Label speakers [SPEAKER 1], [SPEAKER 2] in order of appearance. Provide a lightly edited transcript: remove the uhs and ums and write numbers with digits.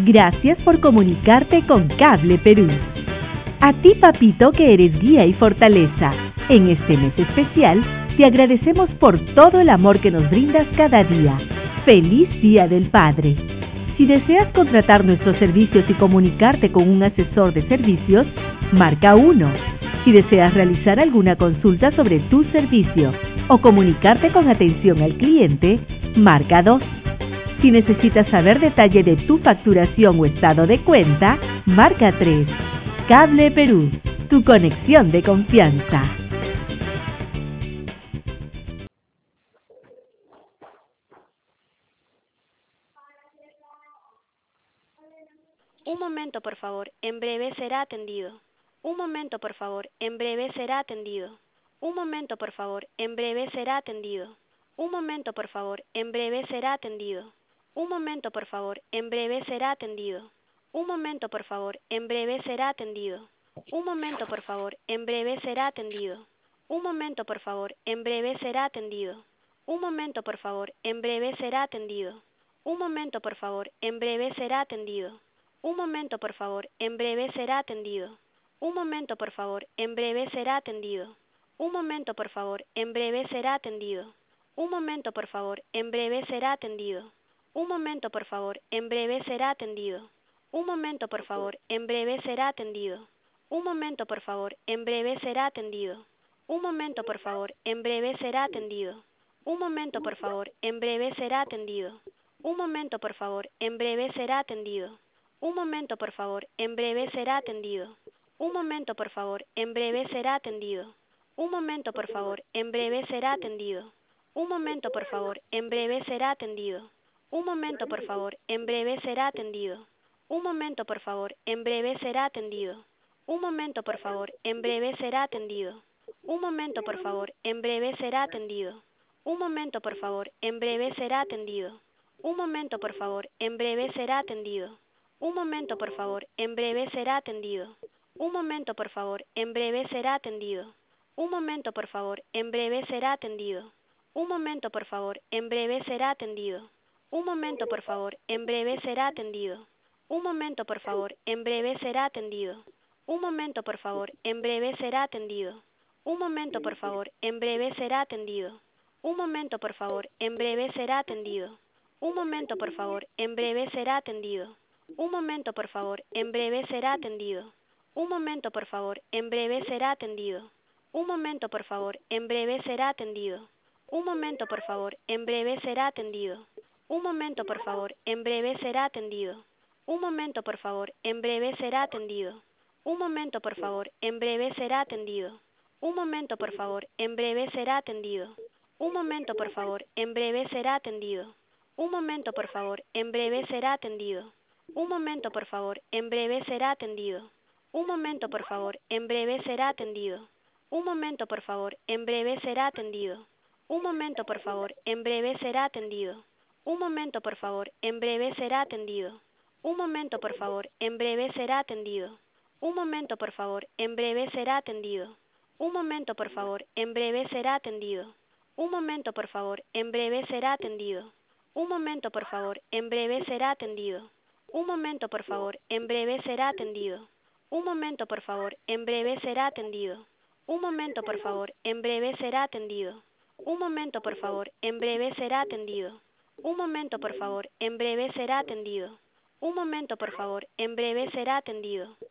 [SPEAKER 1] Gracias por comunicarte con Cable Perú. A ti, papito, que eres guía y fortaleza. En este mes especial, te agradecemos por todo el amor que nos brindas cada día. ¡Feliz Día del Padre! Si deseas contratar nuestros servicios y comunicarte con un asesor de servicios, marca 1. Si deseas realizar alguna consulta sobre tu servicio o comunicarte con atención al cliente, marca 2. Si necesitas saber detalle de tu facturación o estado de cuenta, marca 3. Cable Perú, tu conexión de confianza.
[SPEAKER 2] Un momento, por favor, en breve será atendido. Un momento, por favor, en breve será atendido. Un momento, por favor, en breve será atendido. Un momento, por favor, en breve será atendido. Un momento, por favor, en breve será atendido. Un momento, por favor, en breve será atendido. Un momento, por favor, en breve será atendido. Un momento, por favor, en breve será atendido. Un momento, por favor, en breve será atendido. Un momento, por favor, en breve será atendido. Un momento, por favor, en breve será atendido. Un momento, por favor, en breve será atendido. Un momento, por favor, en breve será atendido. Un momento, por favor, en breve será atendido. Un momento, por favor, en breve será atendido. Un momento, por favor, en breve será atendido. Un momento, por favor, en breve será atendido. Un momento, por favor, en breve será atendido. Un momento, por favor, en breve será atendido. Un momento, por favor, en breve será atendido. Un momento, por favor, en breve será atendido. Un momento, por favor, en breve será atendido. Un momento, por favor, en breve será atendido. Un momento, por favor, en breve será atendido. Un momento, por favor, en breve será atendido. Un momento, por favor, en breve será atendido. Un momento, por favor, en breve será atendido. Un momento, por favor, en breve será atendido. Un momento, por favor, en breve será atendido. Un momento, por favor, en breve será atendido. Un momento, por favor, en breve será atendido. Un momento, por favor, en breve será atendido. Un momento, por favor, en breve será atendido. Un momento, por favor, en breve será atendido. Un momento, por favor, en breve será atendido. Un momento, por favor, en breve será atendido. Un momento, por favor, en breve será atendido. Un momento, por favor, en breve será atendido. Un momento, por favor, en breve será atendido. Un momento, por favor, en breve será atendido. Un momento, por favor, en breve será atendido. Un momento, por favor, en breve será atendido. Un momento, por favor, en breve será atendido. Un momento, por favor, en breve será atendido. Un momento, por favor, en breve será atendido. Un momento, por favor, en breve será atendido. Un momento, por favor, en breve será atendido. Un momento, por favor, en breve será atendido. Un momento, por favor, en breve será atendido. Un momento, por favor, en breve será atendido. Un momento, por favor, en breve será atendido. Un momento, por favor, en breve será atendido. Un momento, por favor, en breve será atendido. Un momento, por favor, en breve será atendido. Un momento, por favor, en breve será atendido. Un momento, por favor, en breve será atendido. Un momento, por favor, en breve será atendido. Un momento, por favor, en breve será atendido. Un momento, por favor, en breve será atendido. Un momento, por favor, en breve será atendido. Un momento, por favor, en breve será atendido. Un momento, por favor, en breve será atendido. Un momento, por favor, en breve será atendido. Un momento, por favor, en breve será atendido. Un momento, por favor, en breve será atendido. Un momento, por favor, en breve será atendido.